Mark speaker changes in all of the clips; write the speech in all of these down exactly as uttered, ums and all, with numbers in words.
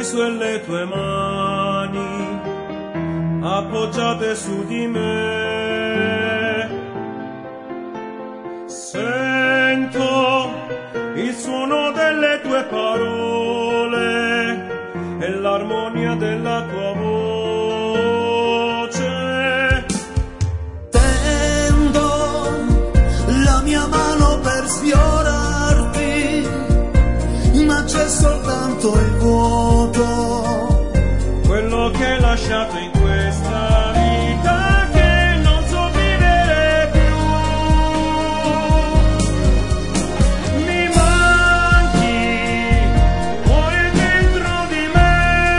Speaker 1: penso e le tue mani appoggiate su di me. Sento il suono delle tue parole e l'armonia della tua voce.
Speaker 2: Tendo la mia mano per sfiorarti, ma c'è soltanto il vuoto,
Speaker 1: quello che hai lasciato in questa vita che non so vivere più. Mi manchi, muori dentro di me.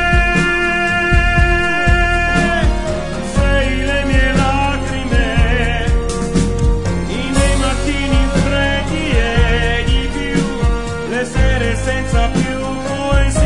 Speaker 1: Sei le mie lacrime, i miei mattini freddi e di più, le sere senza più poesia.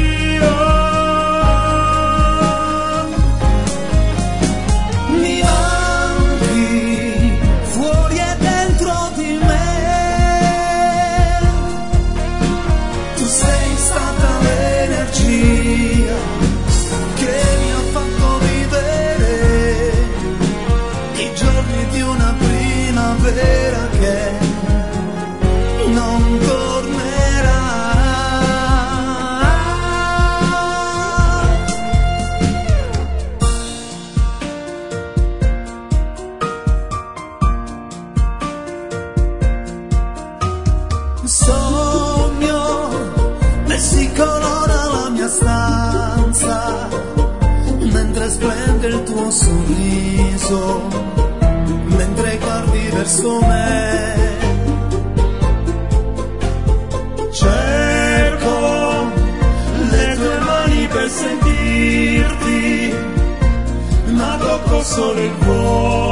Speaker 2: Che mi ha fatto vivere i giorni di una primavera che non tornerà. Sogno e si colora la mia stanza mentre splende il tuo sorriso, mentre guardi verso me. Cerco le tue mani per sentirti, ma tocco solo il cuore.